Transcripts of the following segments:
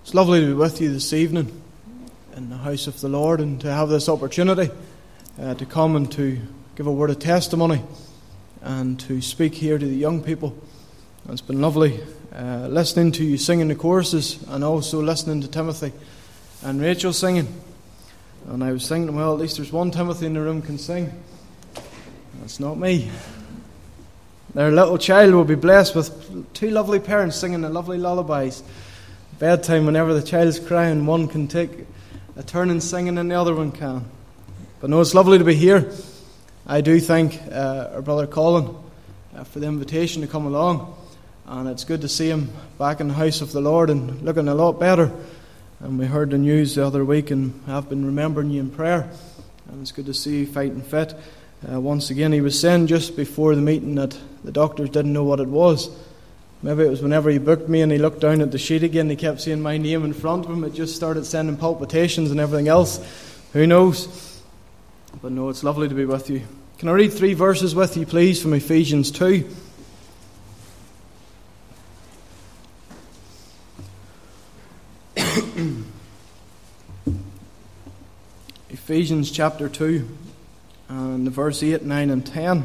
It's lovely to be with you this evening in the house of the Lord and to have this opportunity to come and to give a word of testimony and to speak here to the young people. It's been lovely listening to you singing the choruses and also listening to Timothy and Rachel singing. And I was thinking, well, at least there's one Timothy in the room can sing. That's not me. Their little child will be blessed with two lovely parents singing the lovely lullabies. Bedtime, whenever the child's crying, one can take a turn in singing and the other one can. But no, it's lovely to be here. I do thank our brother Colin for the invitation to come along. And it's good to see him back in the house of the Lord and looking a lot better. And we heard the news the other week and have been remembering you in prayer. And it's good to see you fighting fit. Once again, he was saying just before the meeting that the doctors didn't know what it was. Maybe it was whenever he booked me and he looked down at the sheet again, he kept seeing my name in front of him. It just started sending palpitations and everything else. Who knows? But no, it's lovely to be with you. Can I read 3 verses with you, please, from Ephesians 2? Ephesians chapter 2 and verse 8, 9 and 10.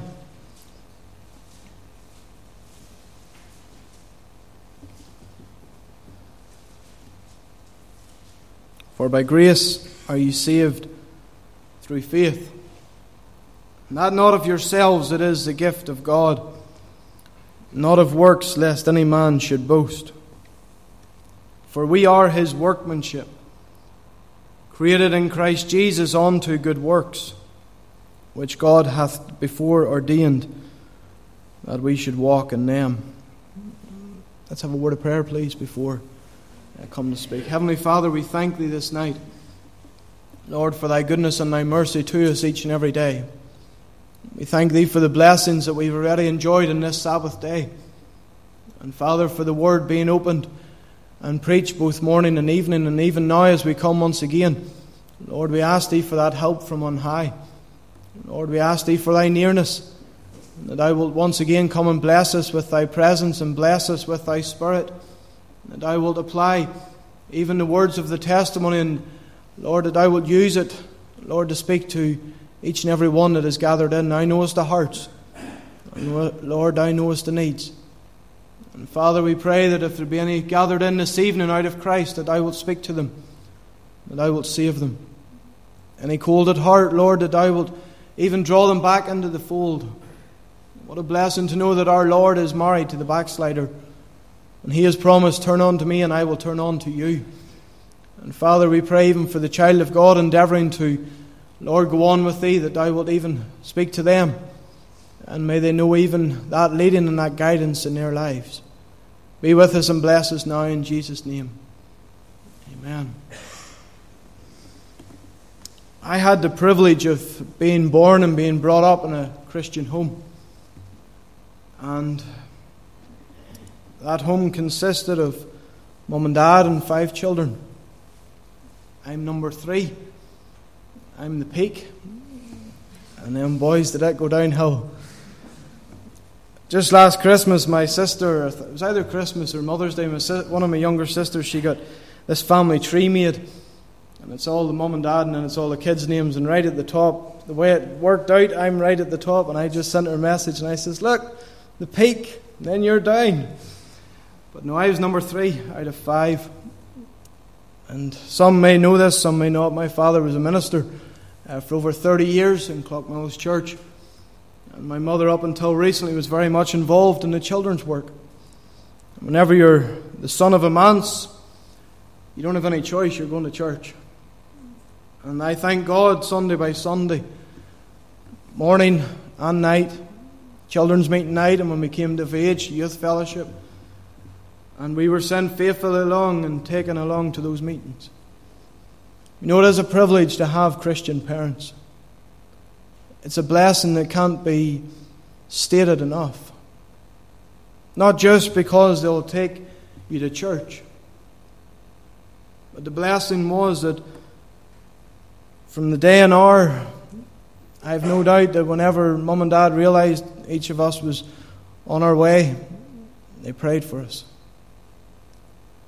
For by grace are you saved through faith, and that not of yourselves, it is the gift of God, not of works, lest any man should boast. For we are his workmanship, created in Christ Jesus unto good works, which God hath before ordained that we should walk in them. Let's have a word of prayer, please, before I come to speak. Heavenly Father, we thank Thee this night, Lord, for Thy goodness and Thy mercy to us each and every day. We thank Thee for the blessings that we've already enjoyed in this Sabbath day. And Father, for the Word being opened and preached both morning and evening, and even now as we come once again. Lord, we ask Thee for that help from on high. Lord, we ask Thee for Thy nearness, and that Thou wilt once again come and bless us with Thy presence and bless us with Thy Spirit. That Thou wilt apply even the words of the testimony, and Lord, that Thou wilt use it, Lord, to speak to each and every one that is gathered in. Thou knowest the hearts. Lord, Thou knowest the needs. And Father, we pray that if there be any gathered in this evening out of Christ, that Thou wilt speak to them, that Thou wilt save them. Any cold at heart, Lord, that Thou wilt even draw them back into the fold. What a blessing to know that our Lord is married to the backslider. And He has promised, turn unto me and I will turn unto you. And Father, we pray even for the child of God endeavouring to, Lord, go on with Thee, that Thou wilt even speak to them. And may they know even that leading and that guidance in their lives. Be with us and bless us now in Jesus' name. Amen. I had the privilege of being born and being brought up in a Christian home. And that home consisted of mum and dad and 5 children. I'm number 3. I'm the peak. And them boys did go downhill. Just last Christmas, my sister, it was either Christmas or Mother's Day, one of my younger sisters, she got this family tree made. And it's all the mum and dad and it's all the kids' names. And right at the top, the way it worked out, I'm right at the top. And I just sent her a message and I says, look, the peak, and then you're down. But no, I was number 3 out of 5. And some may know this, some may not. My father was a minister for over 30 years in Clockmills Church. And my mother, up until recently, was very much involved in the children's work. And whenever you're the son of a manse, you don't have any choice, you're going to church. And I thank God Sunday by Sunday, morning and night, children's meeting night, and when we came of age, youth fellowship. And we were sent faithfully along and taken along to those meetings. You know, it is a privilege to have Christian parents. It's a blessing that can't be stated enough. Not just because they'll take you to church. But the blessing was that from the day and hour, I have no doubt that whenever Mum and Dad realised each of us was on our way, they prayed for us.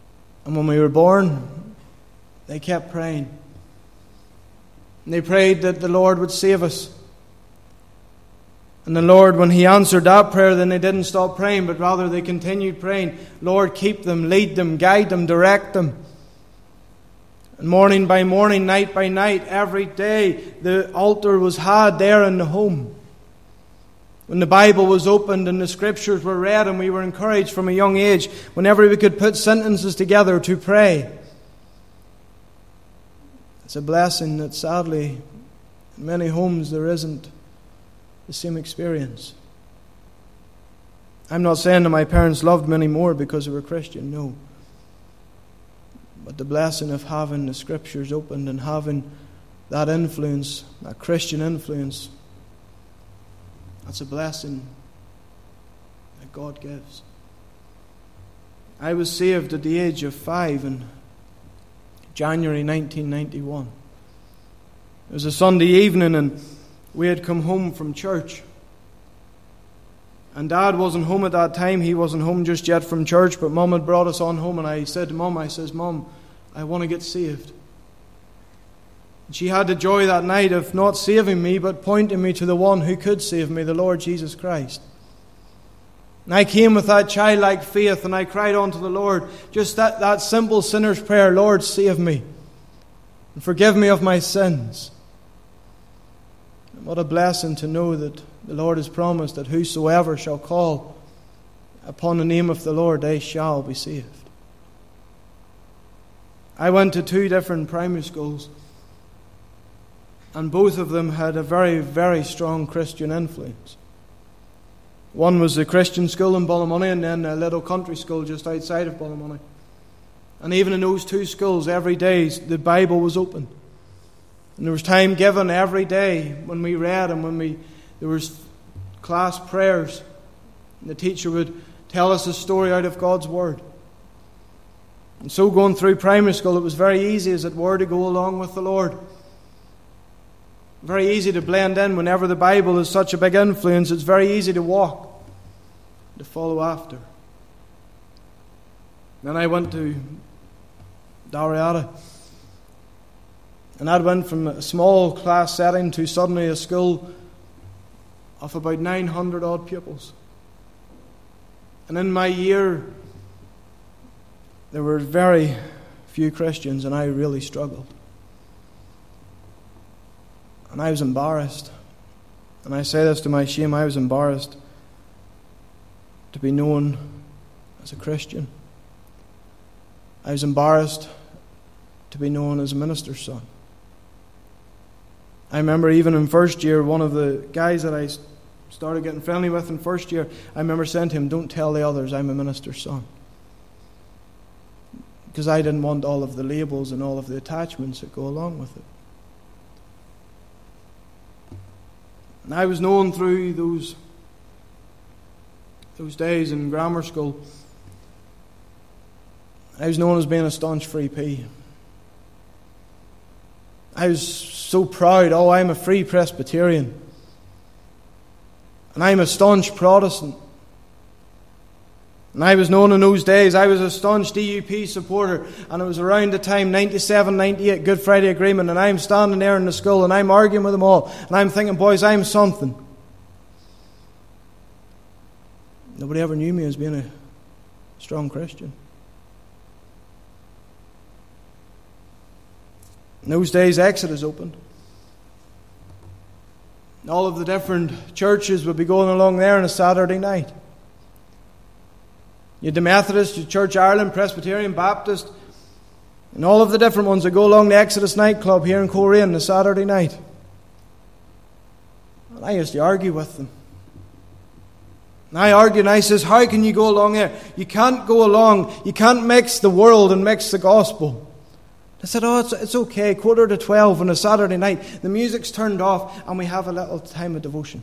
And when we were born, they kept praying. And they prayed that the Lord would save us. And the Lord, when He answered that prayer, then they didn't stop praying, but rather they continued praying. Lord, keep them, lead them, guide them, direct them. And morning by morning, night by night, every day, the altar was had there in the home. When the Bible was opened and the Scriptures were read, and we were encouraged from a young age, whenever we could put sentences together to pray. It's a blessing that sadly, in many homes there isn't the same experience. I'm not saying that my parents loved me anymore because they were Christian, no. But the blessing of having the Scriptures opened and having that influence, that Christian influence, that's a blessing that God gives. I was saved at the age of 5 in January 1991. It was a Sunday evening and we had come home from church. And Dad wasn't home at that time. He wasn't home just yet from church, but Mum had brought us on home. And I said to Mum, Mum, I want to get saved. And she had the joy that night of not saving me, but pointing me to the one who could save me, the Lord Jesus Christ. And I came with that childlike faith and I cried unto the Lord, just that simple sinner's prayer, Lord, save me and forgive me of my sins. And what a blessing to know that the Lord has promised that whosoever shall call upon the name of the Lord, they shall be saved. I went to 2 different primary schools, and both of them had a very, very strong Christian influence. One was the Christian school in Ballymoney, and then a little country school just outside of Ballymoney. And even in those 2 schools, every day the Bible was open. And there was time given every day when we read and there was class prayers. And the teacher would tell us a story out of God's Word. And so going through primary school, it was very easy, as it were, to go along with the Lord. Very easy to blend in. Whenever the Bible is such a big influence, it's very easy to walk, to follow after. Then I went to Dalriada. And that went from a small class setting to suddenly a school of about 900 odd pupils. And in my year, there were very few Christians, and I really struggled. And I was embarrassed. And I say this to my shame, I was embarrassed to be known as a Christian. I was embarrassed to be known as a minister's son. I remember even in first year, one of the guys that I started getting friendly with in first year, I remember saying to him, don't tell the others I'm a minister's son. Because I didn't want all of the labels and all of the attachments that go along with it. And I was known through those days in grammar school, I was known as being a staunch Free P. I was so proud, I'm a Free Presbyterian. And I'm a staunch Protestant. And I was known in those days, I was a staunch DUP supporter, and it was around the time 97, 98, Good Friday Agreement, and I'm standing there in the school and I'm arguing with them all, and I'm thinking, boys, I'm something. Nobody ever knew me as being a strong Christian. In those days, Exodus opened. And all of the different churches would be going along there on a Saturday night. You had the Methodist, your Church Ireland, Presbyterian, Baptist, and all of the different ones that go along the Exodus nightclub here in Coleraine on a Saturday night. And I used to argue with them. And I argued and I says, how can you go along there? You can't go along, you can't mix the world and mix the gospel. I said, it's okay, 11:45 on a Saturday night, the music's turned off and we have a little time of devotion.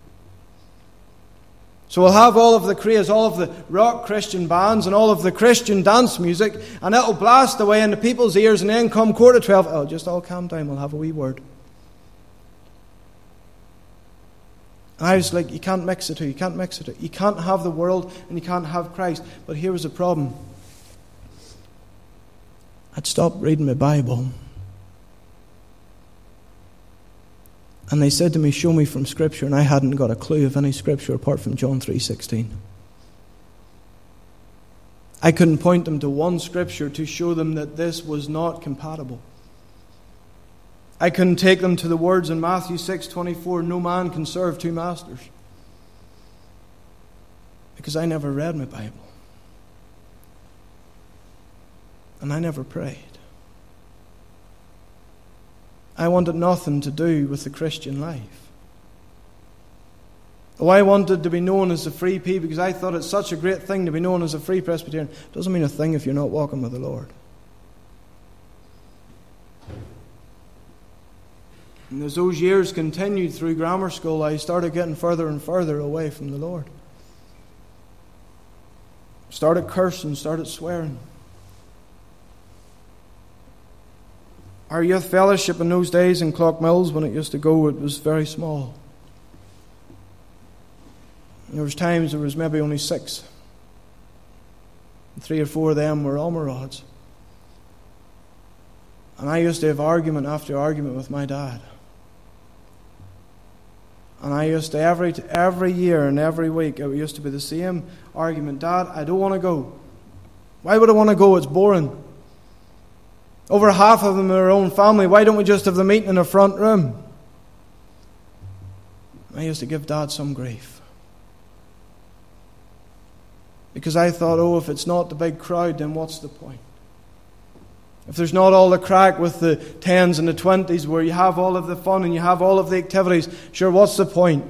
So we'll have all of the craze, all of the rock Christian bands and all of the Christian dance music, and it'll blast away into people's ears, and then come 11:45, just all calm down, we'll have a wee word. And I was like, you can't mix the two, you can't mix the two. You can't have the world and you can't have Christ. But here was the problem. I'd stopped reading my Bible. And they said to me, show me from Scripture, and I hadn't got a clue of any Scripture apart from John 3:16. I couldn't point them to one Scripture to show them that this was not compatible. I couldn't take them to the words in Matthew 6:24, no man can serve two masters. Because I never read my Bible. And I never prayed. I wanted nothing to do with the Christian life. Oh, I wanted to be known as a Free P because I thought it's such a great thing to be known as a Free Presbyterian. It doesn't mean a thing if you're not walking with the Lord. And as those years continued through grammar school, I started getting further and further away from the Lord. Started cursing, started swearing. Our youth fellowship in those days in Clockmills, when it used to go, it was very small. There was times there was maybe only 6. And 3 or 4 of them were Almorods. And I used to have argument after argument with my dad. And I used to, every year and every week, it used to be the same argument. Dad, I don't want to go. Why would I want to go? It's boring. Over half of them are our own family. Why don't we just have the meeting in the front room? I used to give Dad some grief. Because I thought, oh, if it's not the big crowd, then what's the point? If there's not all the crack with the 10s and the 20s where you have all of the fun and you have all of the activities, sure, what's the point?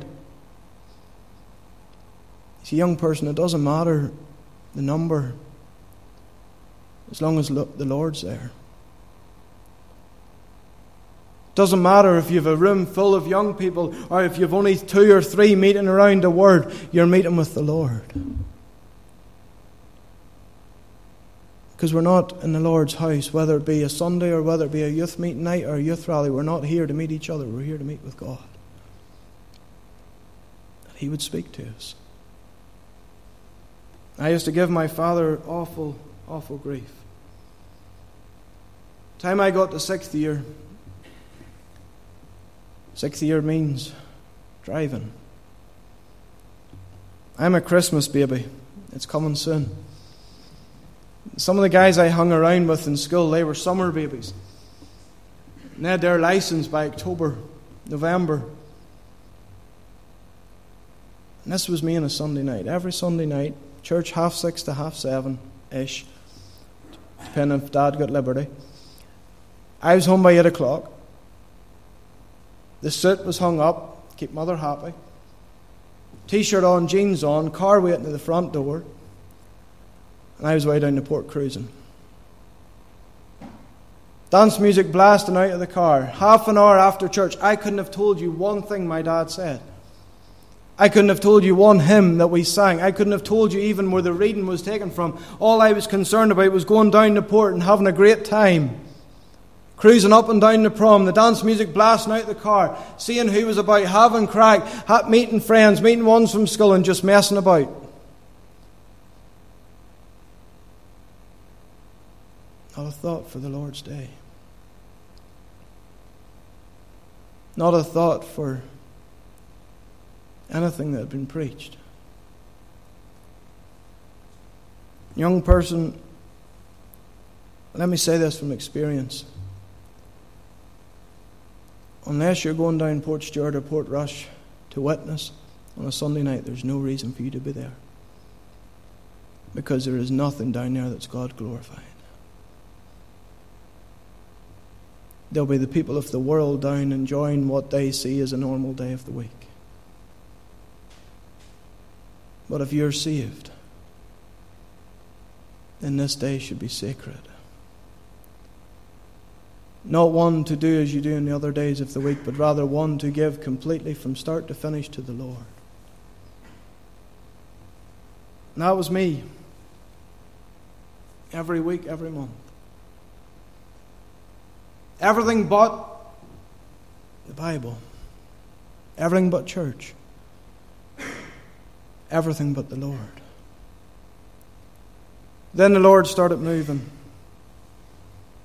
As a young person, it doesn't matter the number as long as the Lord's there. It doesn't matter if you have a room full of young people or if you've only 2 or 3 meeting around the Word, you're meeting with the Lord. Because we're not in the Lord's house, whether it be a Sunday or whether it be a youth meeting night or a youth rally. We're not here to meet each other. We're here to meet with God. That He would speak to us. I used to give my father awful, awful grief. The time I got to 6th year, 6th year means driving. I'm a Christmas baby. It's coming soon. Some of the guys I hung around with in school, they were summer babies. And they had their license by October, November. And this was me on a Sunday night. Every Sunday night, church 6:30 to 7:30-ish, depending if Dad got liberty. I was home by 8 o'clock. The suit was hung up, keep Mother happy. T-shirt on, jeans on, car waiting at the front door. And I was way down the port cruising. Dance music blasting out of the car. Half an hour after church, I couldn't have told you one thing my dad said. I couldn't have told you one hymn that we sang. I couldn't have told you even where the reading was taken from. All I was concerned about was going down the port and having a great time. Cruising up and down the prom, the dance music blasting out the car, seeing who was about, having crack, meeting friends, meeting ones from school and just messing about. Not a thought for the Lord's day. Not a thought for anything that had been preached. Young person, let me say this from experience. Unless you're going down Port Stewart or Port Rush to witness on a Sunday night, there's no reason for you to be there. Because there is nothing down there that's God glorified. There'll be the people of the world down enjoying what they see as a normal day of the week. But if you're saved, then this day should be sacred. Not one to do as you do in the other days of the week, but rather one to give completely from start to finish to the Lord. And that was me. Every week, every month. Everything but the Bible. Everything but church. Everything but the Lord. Then the Lord started moving.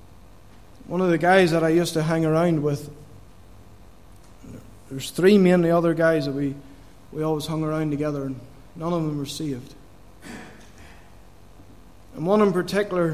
one of the guys that I used to hang around with, there's three mainly other guys that we always hung around together, and none of them were saved. And one in particular,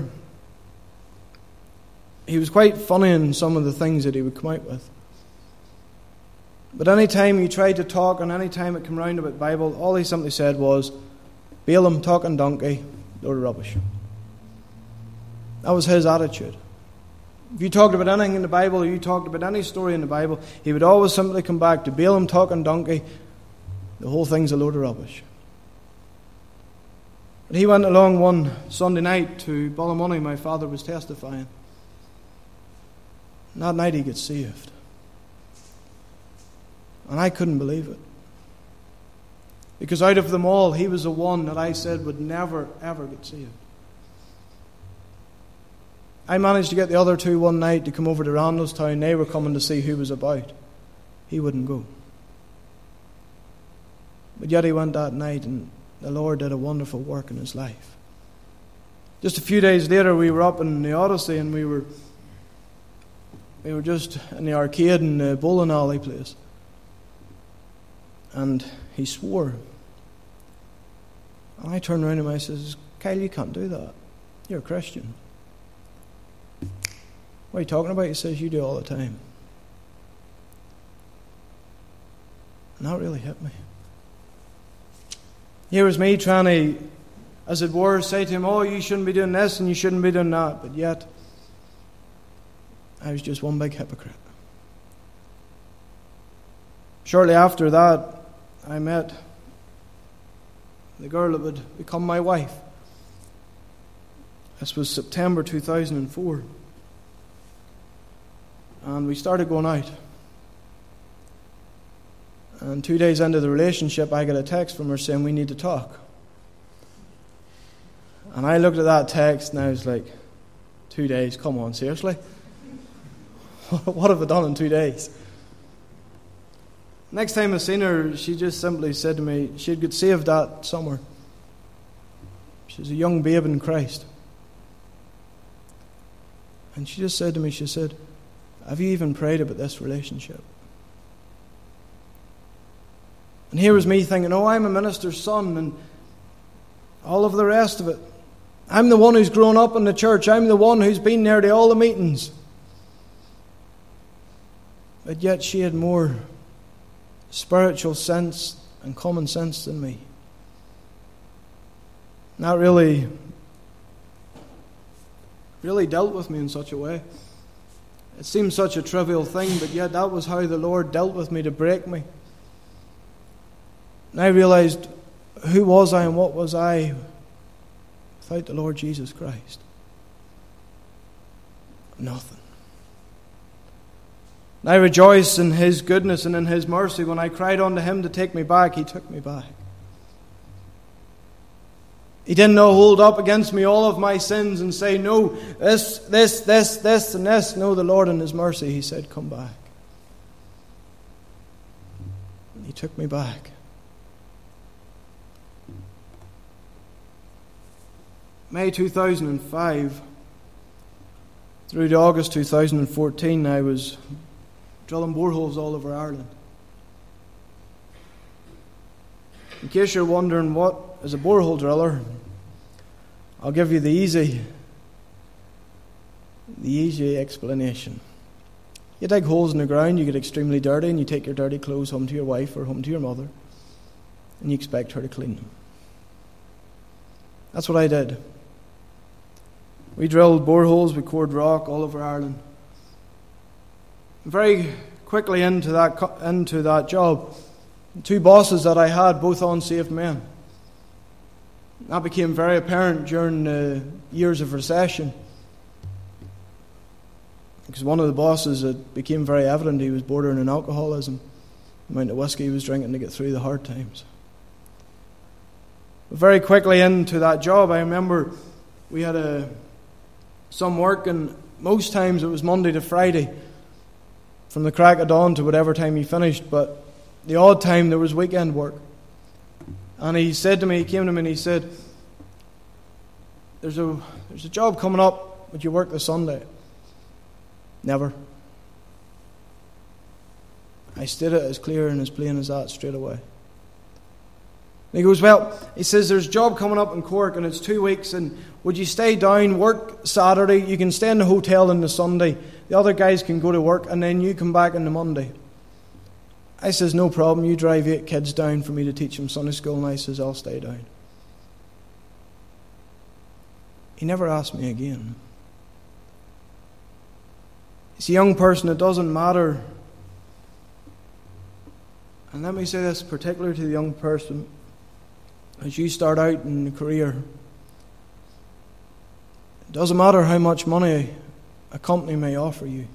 he was quite funny in some of the things that he would come out with. But any time he tried to talk, and any time it came round about Bible, all he simply said was, Balaam, talking donkey, load of rubbish. That was his attitude. If you talked about anything in the Bible, or you talked about any story in the Bible, he would always simply come back to Balaam, talking donkey, the whole thing's a load of rubbish. But he went along one Sunday night to Ballymoney. My father was testifying. And that night he got saved. And I couldn't believe it. Because out of them all, he was the one that I said would never, ever get saved. I managed to get the other two one night to come over to Randallstown. They were coming to see who was about. He wouldn't go. But yet he went that night, and the Lord did a wonderful work in his life. Just a few days later, we were up in the Odyssey, and we were just in the arcade in the bowling alley place. And he swore. And I turned around to him and I says, Kyle, you can't do that. You're a Christian. What are you talking about? He says, you do all the time. And that really hit me. Here was me trying to, as it were, say to him, oh, you shouldn't be doing this and you shouldn't be doing that. But yet, I was just one big hypocrite. Shortly after that, I met the girl that would become my wife. This was September 2004. And we started going out. And 2 days into the relationship, I got a text from her saying, we need to talk. And I looked at that text and I was like, 2 days? Come on, seriously? What have I done in 2 days? Next time I seen her, she just simply said to me, she'd got saved that summer. She's a young babe in Christ. And she just said to me, she said, have you even prayed about this relationship? And here was me thinking, oh, I'm a minister's son and all of the rest of it. I'm the one who's grown up in the church. I'm the one who's been there to all the meetings. But yet she had more spiritual sense and common sense than me. And that really dealt with me in such a way. It seemed such a trivial thing, but yet that was how the Lord dealt with me to break me. And I realized, who was I and what was I without the Lord Jesus Christ? Nothing. And I rejoice in His goodness and in His mercy. When I cried unto Him to take me back, He took me back. He didn't hold up against me all of my sins and say, no, this, and this. No, the Lord in His mercy, He said, come back. And He took me back. May 2005 through to August 2014, I was drilling boreholes all over Ireland. In case you're wondering what is a borehole driller, I'll give you the easy explanation. You dig holes in the ground, you get extremely dirty, and you take your dirty clothes home to your wife or home to your mother, and you expect her to clean them. That's what I did. We drilled boreholes, we cored rock all over Ireland. Very quickly into that job, two bosses that I had, both unsaved men. That became very apparent during the years of recession. Because one of the bosses, it became very evident he was bordering on alcoholism. The amount of whiskey he was drinking to get through the hard times. But very quickly into that job, I remember we had some work, and most times it was Monday to Friday, from the crack of dawn to whatever time he finished. But the odd time there was weekend work. And he said to me, he came to me and he said, there's a job coming up, would you work the Sunday? Never. I stated it as clear and as plain as that straight away. And he goes, well, he says, there's a job coming up in Cork and it's 2 weeks, and would you stay down, work Saturday, you can stay in the hotel on the Sunday, the other guys can go to work, and then you come back on the Monday. I says, no problem, you drive 8 kids down for me to teach them Sunday school, and I says, I'll stay down. He never asked me again. He's a young person, it doesn't matter. And let me say this particularly to the young person, as you start out in a career, it doesn't matter how much money a company may offer you.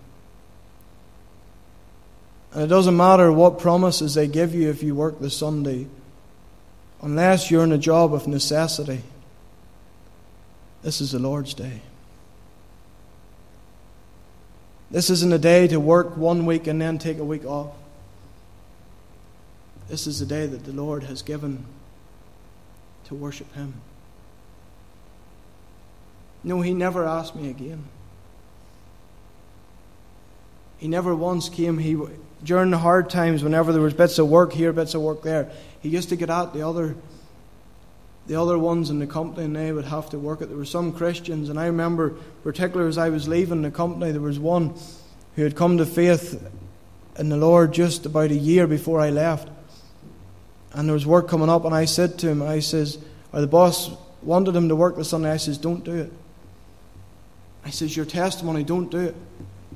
And it doesn't matter what promises they give you if you work the Sunday, unless you're in a job of necessity. This is the Lord's day. This isn't a day to work 1 week and then take a week off. This is the day that the Lord has given to worship Him. No, He never asked me again. He never once came. During the hard times, whenever there was bits of work here, bits of work there, He used to get at the other ones in the company, and they would have to work it. There were some Christians, and I remember, particularly as I was leaving the company, there was one who had come to faith in the Lord just about a year before I left. And there was work coming up, and I said to him, the boss wanted him to work the Sunday. I says, don't do it. I says, your testimony, don't do it.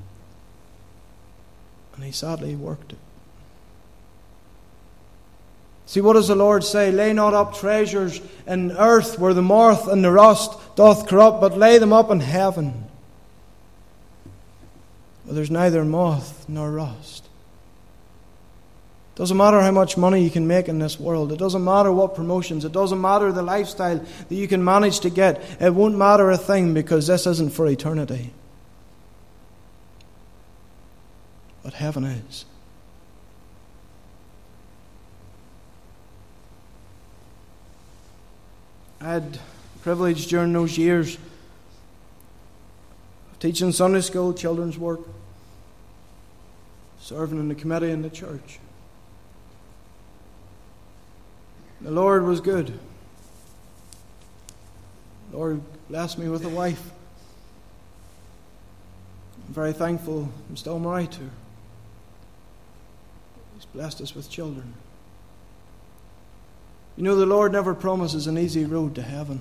And he sadly worked it. See, what does the Lord say? Lay not up treasures in earth where the moth and the rust doth corrupt, but lay them up in heaven, where there's neither moth nor rust. It doesn't matter how much money you can make in this world. It doesn't matter what promotions. It doesn't matter the lifestyle that you can manage to get. It won't matter a thing, because this isn't for eternity. But heaven is. I had the privilege during those years of teaching Sunday school, children's work, serving in the committee in the church. The Lord was good. The Lord blessed me with a wife. I'm very thankful I'm still married to her. He's blessed us with children. You know, the Lord never promises an easy road to heaven.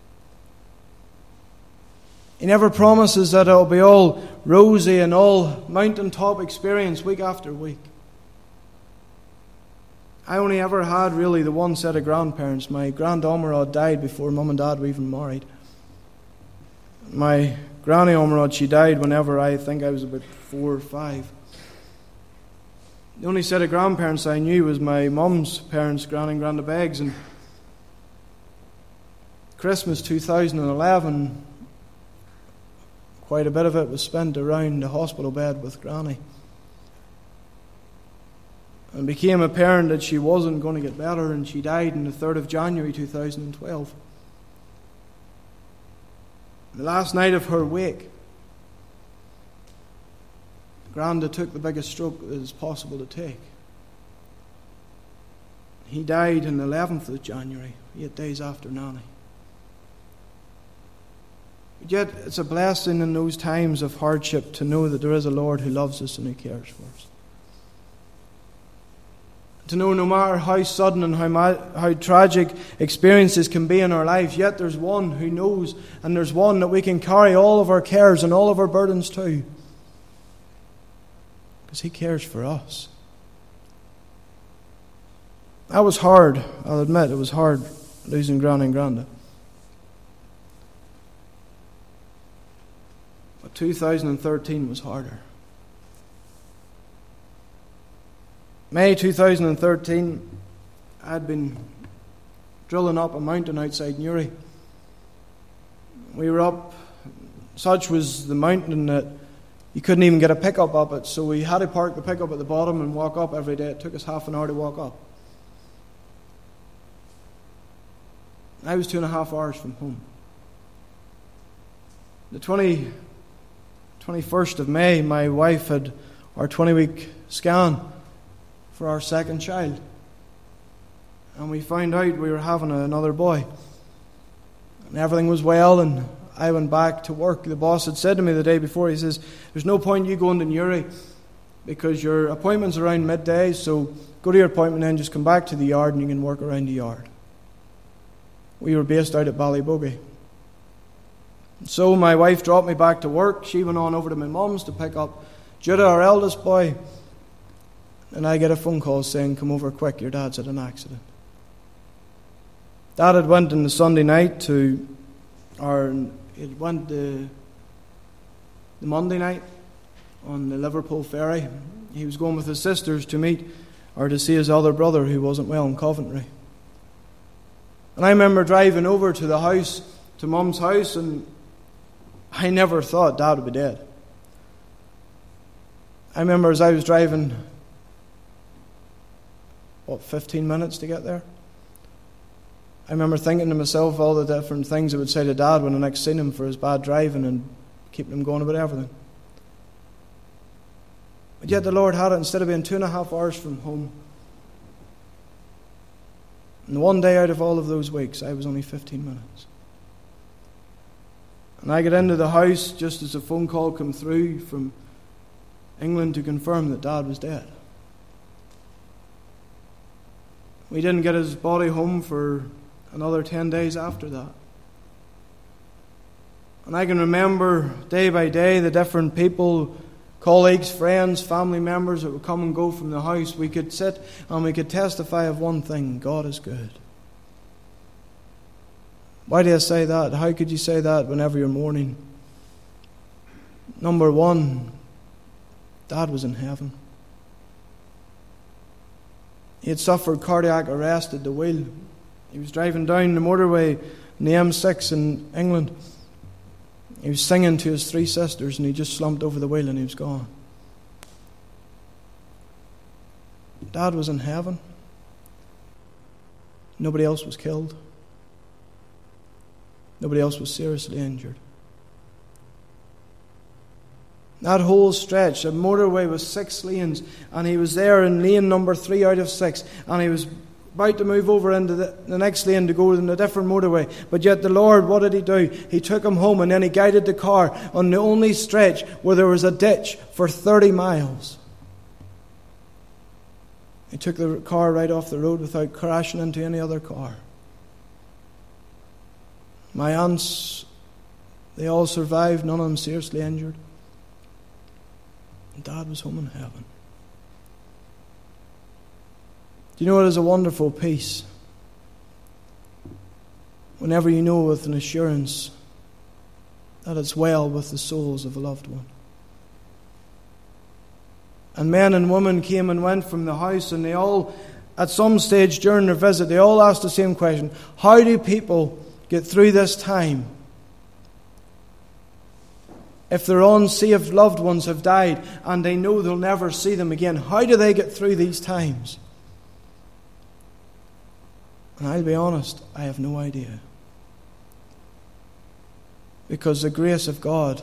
He never promises that it'll be all rosy and all mountaintop experience week after week. I only ever had really the one set of grandparents. My grand Omerod died before Mum and Dad were even married. My granny Omerod, she died whenever I think I was about 4 or 5. The only set of grandparents I knew was my mum's parents, Granny and Granda Beggs. And Christmas 2011, quite a bit of it was spent around the hospital bed with Granny. And became apparent that she wasn't going to get better, and she died on the 3rd of January 2012. The last night of her wake, Granda took the biggest stroke that is possible to take. He died on the 11th of January, 8 days after Nanny. But yet, it's a blessing in those times of hardship to know that there is a Lord who loves us and who cares for us. To know no matter how sudden and how tragic experiences can be in our lives, yet there's one who knows, and there's one that we can carry all of our cares and all of our burdens to. Because He cares for us. That was hard, I'll admit, it was hard losing Granny and Granda. But 2013 was harder. May 2013, I'd been drilling up a mountain outside Newry. We were up, such was the mountain that you couldn't even get a pickup up it, so we had to park the pickup at the bottom and walk up every day. It took us half an hour to walk up. I was 2.5 hours from home. The 20 21st of May, my wife had our 20-week scan for our second child. And we found out we were having another boy. And everything was well, and I went back to work. The boss had said to me the day before, he says, there's no point you going to Newry because your appointment's around midday, so go to your appointment and just come back to the yard and you can work around the yard. We were based out at Ballybogey. So my wife dropped me back to work. She went on over to my mum's to pick up Judah, our eldest boy. And I get a phone call saying, come over quick, your dad's had an accident. Dad had went on the Sunday night the Monday night on the Liverpool ferry. He was going with his sisters to meet or to see his other brother who wasn't well in Coventry. And I remember driving over to the house, to Mum's house, and I never thought Dad would be dead. I remember as I was driving, 15 minutes to get there? I remember thinking to myself all the different things I would say to Dad when I next seen him for his bad driving and keeping him going about everything. But yet the Lord had it, instead of being 2.5 hours from home. And one day out of all of those weeks, I was only 15 minutes. And I got into the house just as a phone call came through from England to confirm that Dad was dead. We didn't get his body home for another 10 days after that. And I can remember day by day the different people, colleagues, friends, family members that would come and go from the house. We could sit and we could testify of one thing: God is good. Why do I say that? How could you say that whenever you're mourning? Number one, Dad was in heaven. He had suffered cardiac arrest at the wheel. He was driving down the motorway in the M6 in England. He was singing to his 3 sisters and he just slumped over the wheel and he was gone. Dad was in heaven. Nobody else was killed. Nobody else was seriously injured. That whole stretch, the motorway was 6 lanes, and he was there in lane number 3 out of 6, and he was about to move over into the next lane to go in a different motorway. But yet the Lord, what did He do? He took him home, and then He guided the car on the only stretch where there was a ditch for 30 miles. He took the car right off the road without crashing into any other car. My aunts, they all survived, none of them seriously injured. And Dad was home in heaven. Do you know it is a wonderful peace? Whenever you know with an assurance that it's well with the souls of a loved one. And men and women came and went from the house, and they all, at some stage during their visit, they all asked the same question: how do people get through this time? If their unsaved loved ones have died and they know they'll never see them again, how do they get through these times? And I'll be honest, I have no idea. Because the grace of God,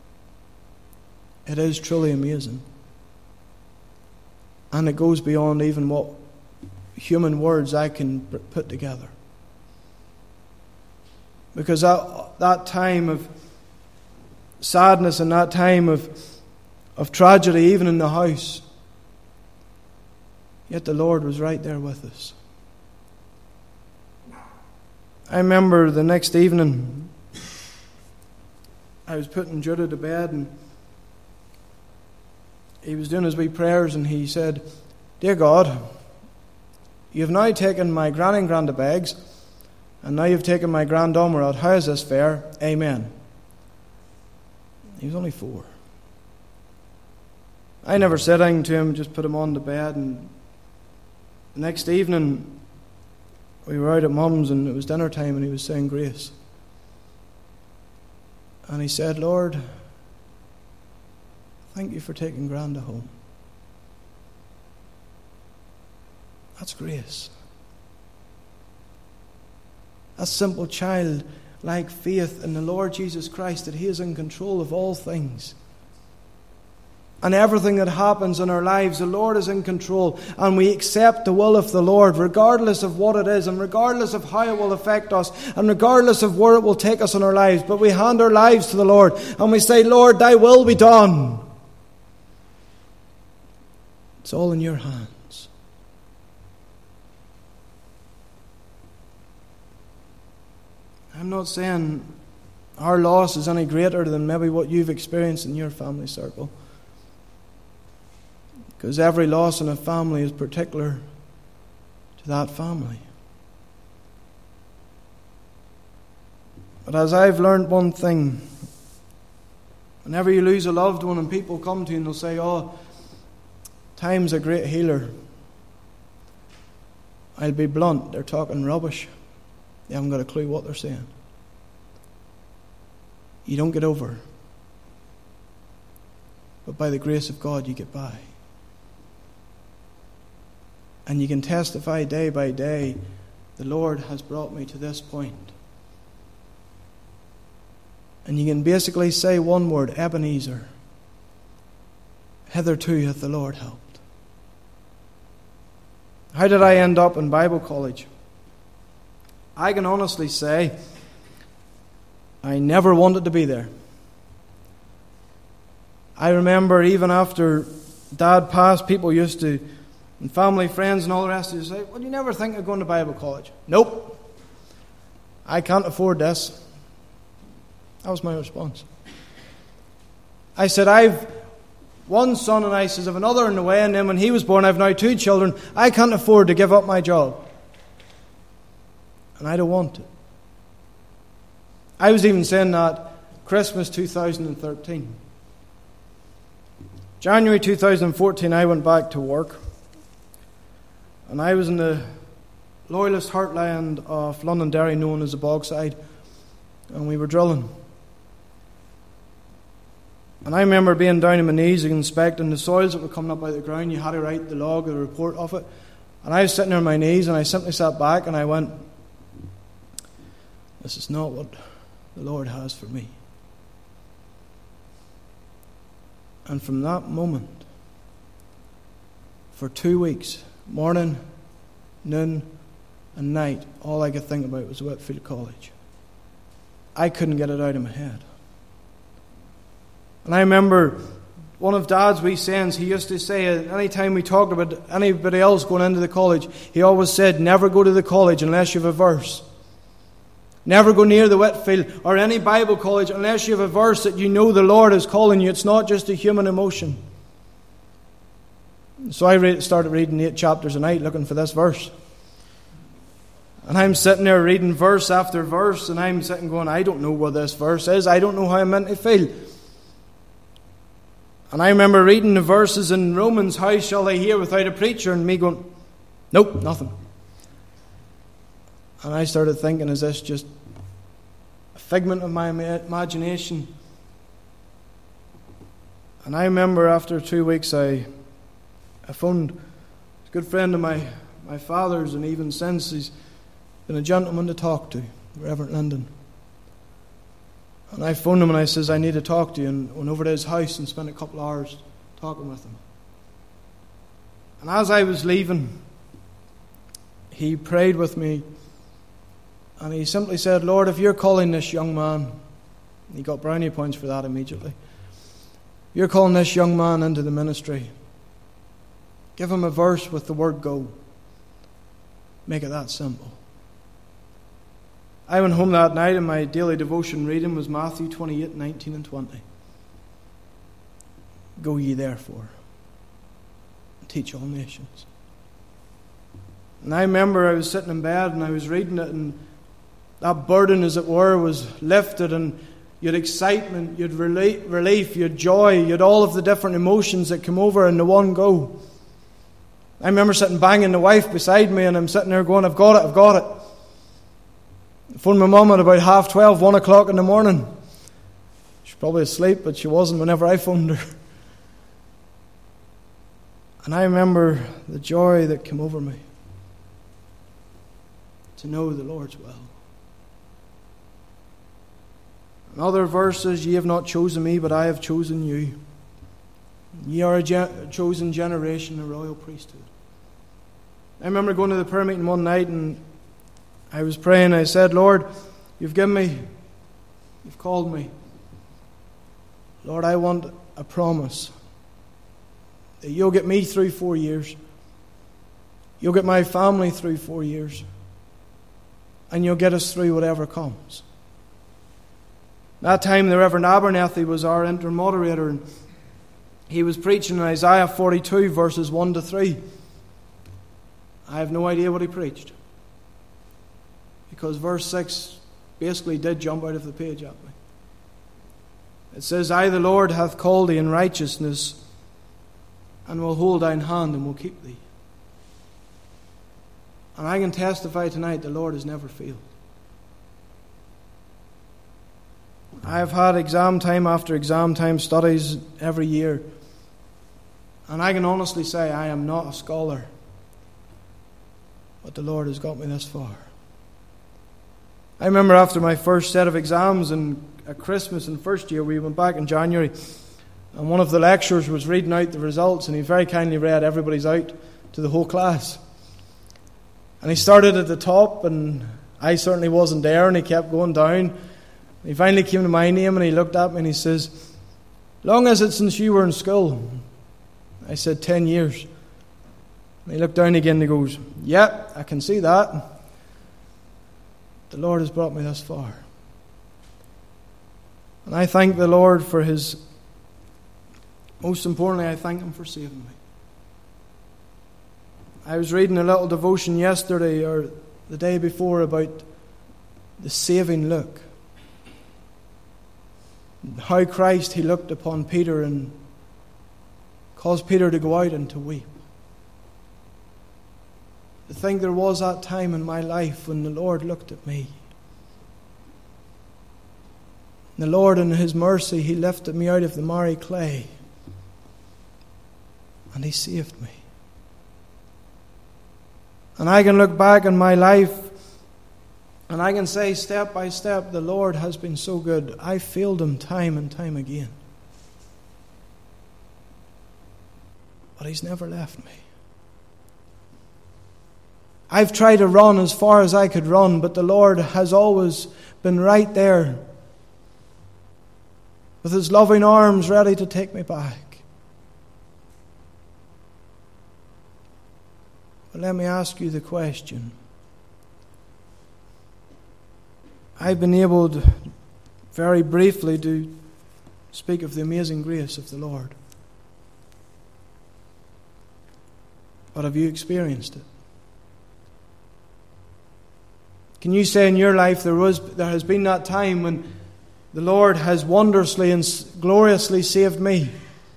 it is truly amazing. And it goes beyond even what human words I can put together. Because that time of sadness and that time of tragedy, even in the house, yet the Lord was right there with us. I remember the next evening, I was putting Judah to bed, and he was doing his wee prayers, and he said, "Dear God, you've now taken my granny and granda bags, and now you've taken my granddaughter out. How is this fair? Amen." He was only 4. I never said anything to him, just put him on the bed. And the next evening, we were out at Mum's, and it was dinner time, and he was saying grace. And he said, "Lord, thank you for taking Granda home." That's grace. That's simple child-like faith in the Lord Jesus Christ, that He is in control of all things. and everything that happens in our lives, the Lord is in control, and we accept the will of the Lord regardless of what it is and regardless of how it will affect us and regardless of where it will take us in our lives, but we hand our lives to the Lord and we say, Lord, thy will be done. It's all in your hands. I'm not saying our loss is any greater than maybe what you've experienced in your family circle, because every loss in a family is particular to that family. But as I've learned one thing, whenever you lose a loved one and people come to you and they'll say, oh, time's a great healer, I'll be blunt, they're talking rubbish. They haven't got a clue what they're saying. You don't get over, but by the grace of God you get by. And you can testify day by day, the Lord has brought me to this point. And you can basically say one word, Ebenezer. Hitherto hath the Lord helped. How did I end up in Bible college? I can honestly say, I never wanted to be there. I remember even after Dad passed, people used to, and family, friends and all the rest of you say, well, you never think of going to Bible college? Nope. I can't afford this. That was my response. I said, I've one son, and I says, I've another in the way, and then when he was born, I've now 2 children. I can't afford to give up my job. And I don't want it. I was even saying that Christmas 2013. January 2014, I went back to work. And I was in the loyalist heartland of Londonderry, known as the Bogside. And we were drilling. And I remember being down on my knees inspecting the soils that were coming up out of the ground. You had to write the log, the report of it. And I was sitting there on my knees, and I simply sat back and I went, this is not what the Lord has for me. And from that moment, for 2 weeks, morning, noon, and night, all I could think about was Whitfield College. I couldn't get it out of my head. And I remember one of Dad's wee sayings, he used to say, any time we talked about anybody else going into the college, he always said, never go to the college unless you have a verse. Never go near the Whitfield or any Bible college unless you have a verse that you know the Lord is calling you. It's not just a human emotion. So I started reading 8 chapters a night looking for this verse. And I'm sitting there reading verse after verse, and I'm sitting going, I don't know what this verse is. I don't know how I'm meant to feel. And I remember reading the verses in Romans, how shall they hear without a preacher? And me going, nope, nothing. And I started thinking, is this just a figment of my imagination? And I remember after 2 weeks, I phoned a good friend of my father's, and even since he's been a gentleman to talk to, Reverend Linden. And I phoned him and I says, I need to talk to you, and went over to his house and spent a couple of hours talking with him. And as I was leaving, he prayed with me, and he simply said, Lord, if you're calling this young man, he got brownie points for that immediately, you're calling this young man into the ministry, give him a verse with the word go. Make it that simple. I went home that night, and my daily devotion reading was Matthew 28, 19 and 20. Go ye therefore, and teach all nations. And I remember I was sitting in bed, and I was reading it, and that burden, as it were, was lifted, and you had excitement, you had relief, you had joy, you had all of the different emotions that come over in the one go. I remember sitting banging the wife beside me, and I'm sitting there going, I've got it, I've got it. I phoned my mum at about 12:30, 1 o'clock in the morning. She's probably asleep, but she wasn't whenever I phoned her. And I remember the joy that came over me to know the Lord's will. And other verses, ye have not chosen me, but I have chosen you. Ye are a chosen generation, a royal priesthood. I remember going to the prayer meeting one night and I was praying. I said, Lord, you've given me, you've called me. Lord, I want a promise that you'll get me through 4 years. You'll get my family through 4 years. And you'll get us through whatever comes. That time the Reverend Abernethy was our intermoderator, and he was preaching in Isaiah 42 verses 1 to 3. I have no idea what he preached, because verse 6 basically did jump out of the page at me. It says, I, the Lord, hath called thee in righteousness, and will hold thine hand, and will keep thee. And I can testify tonight the Lord has never failed. I have had exam time after exam time studies every year, and I can honestly say I am not a scholar, but the Lord has got me this far. I remember after my first set of exams at Christmas in first year, we went back in January, and one of the lecturers was reading out the results, and he very kindly read everybody's out to the whole class. And he started at the top, and I certainly wasn't there, and he kept going down. He finally came to my name, and he looked at me and he says, long is it since you were in school? I said, 10 years. And he looked down again and he goes, yeah, I can see that. The Lord has brought me this far. And I thank the Lord for His, most importantly, I thank Him for saving me. I was reading a little devotion yesterday or the day before about the saving look. How Christ, He looked upon Peter and caused Peter to go out and to weep. To think there was that time in my life when the Lord looked at me. And the Lord in His mercy, He lifted me out of the miry clay. And He saved me. And I can look back in my life and I can say step by step, the Lord has been so good. I failed Him time and time again. But He's never left me. I've tried to run as far as I could run, but the Lord has always been right there with His loving arms ready to take me back. But let me ask you the question. I've been able to very briefly to speak of the amazing grace of the Lord. But have you experienced it? Can you say in your life there has been that time when the Lord has wondrously and gloriously saved me?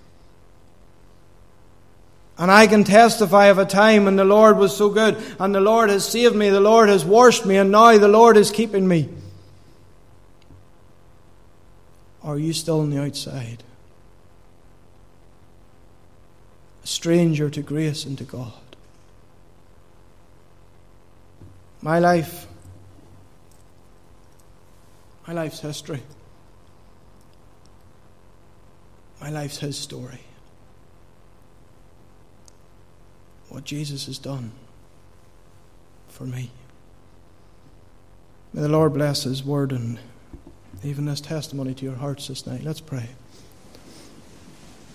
And I can testify of a time when the Lord was so good, and the Lord has saved me, the Lord has washed me, and now the Lord is keeping me. Or are you still on the outside? A stranger to grace and to God. My life's history. My life's His story. What Jesus has done for me. May the Lord bless His word and even this testimony to your hearts this night. Let's pray.